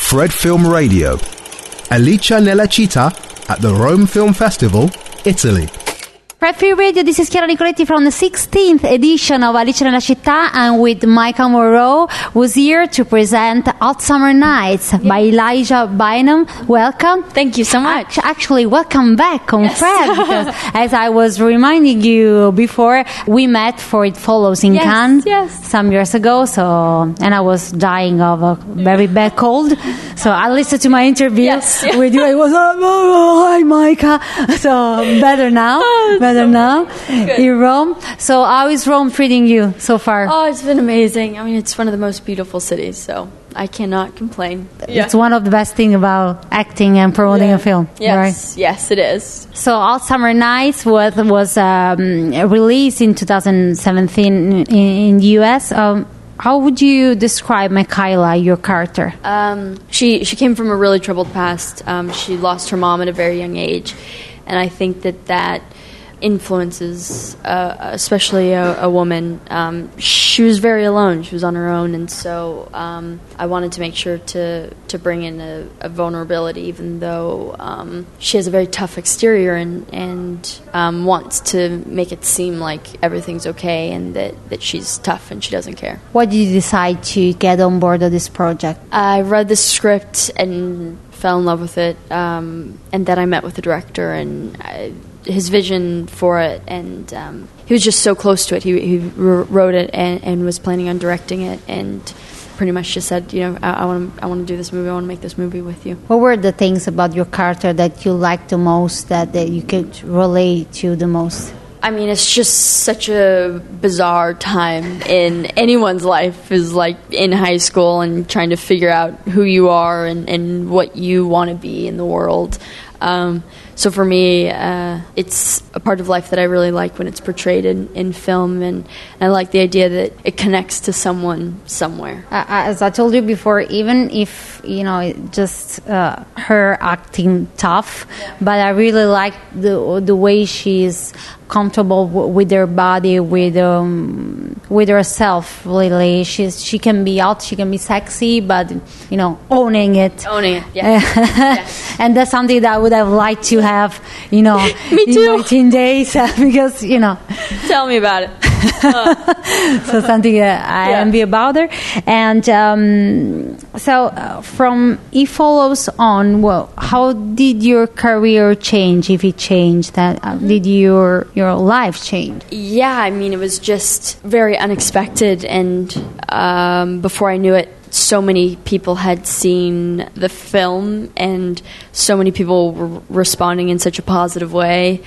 Fred Film Radio. Alice nella città at the Rome Film Festival, Italy. Fred Film Radio, this is Chiara Nicoletti from the 16th edition of Alice nella città, and with Micah Moreau, who's here to present Hot Summer Nights by Elijah Bynum. Welcome. Thank you so much. Actually, welcome back on Fred, because as I was reminding you before, we met for It Follows in Cannes some years ago, and I was dying of a very bad cold, so I listened to my interview with you. I was like, oh, hi Micah. So better now. In Rome. So how is Rome treating you so far? Oh, it's been amazing. I mean, it's one of the most beautiful cities, so I cannot complain. It's one of the best things about acting and promoting a film, right? Yes, it is. So Hot Summer Nights was released in 2017 in the US. How would you describe Michaela, your character? She came from a really troubled past. She lost her mom at a very young age, and I think that influences, especially a woman. She was very alone. She was on her own, and so I wanted to make sure to bring in a vulnerability, even though she has a very tough exterior and wants to make it seem like everything's okay and that she's tough and she doesn't care. Why did you decide to get on board of this project? I read the script and fell in love with it, and then I met with the director and his vision for it, and he was just so close to it. He wrote it and was planning on directing it, and pretty much just said, I want to do this movie. I want to make this movie with you. What were the things about your character that you liked the most, that you could relate to the most? I mean, it's just such a bizarre time in anyone's life, is like in high school and trying to figure out who you are and what you want to be in the world. So for me, it's a part of life that I really like when it's portrayed in film, and I like the idea that it connects to someone somewhere. As I told you before, even if, just her acting tough, but I really like the way she's comfortable with her body, with herself. Really, she can be out, she can be sexy, but owning it. And that's something that I would have liked to have, Me too. in my teen days, because Tell me about it. So something I envy about her. And from It Follows on, well, how did your career change, if it changed? Did your life change? Yeah, I mean, it was just very unexpected, and before I knew it, so many people had seen the film, and so many people were responding in such a positive way.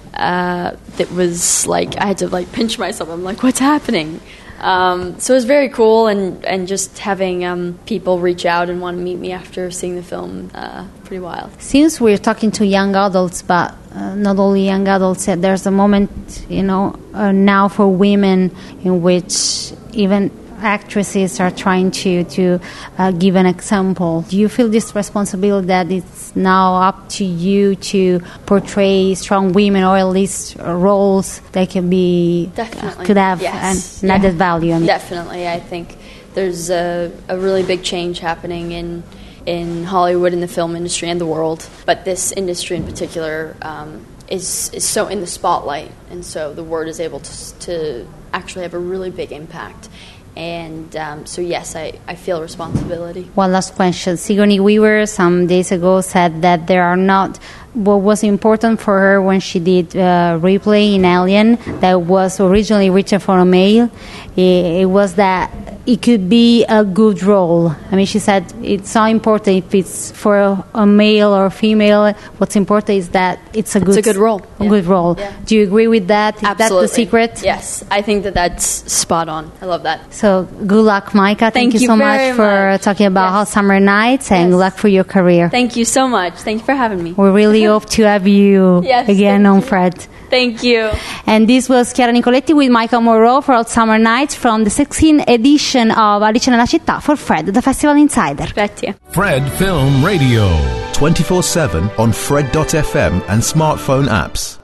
That was like, I had to pinch myself. I'm like, what's happening? So it was very cool, and just having people reach out and want to meet me after seeing the film, pretty wild. Since we're talking to young adults, but not only young adults, there's a moment, now for women in which even actresses are trying to give an example. Do you feel this responsibility that it's now up to you to portray strong women, or at least roles that could have an added value? Definitely. I think there's a really big change happening in Hollywood, in the film industry, and the world. But this industry in particular is so in the spotlight, and so the word is able to actually have a really big impact. And so yes, I feel responsibility. One last question. Sigourney Weaver some days ago said that there are not what was important for her when she did Ripley in Alien, that was originally written for a male. It was that it could be a good role. I mean, she said it's not important if it's for a male or a female. What's important is that it's a good role. A good role. Yeah. Do you agree with that? Is Absolutely. that the secret? Yes, I think that's spot on. I love that. So good luck, Micah. Thank you so much for talking about Hot Summer Nights, and good luck for your career. Thank you so much. Thank you for having me. We really hope to have you again on Fred. Thank you. And this was Chiara Nicoletti with Micah Moreau for Hot Summer Nights from the 16th edition of Alice nella città for Fred, the Festival Insider. Grazie. Fred Film Radio. 24/7 on Fred.fm and smartphone apps.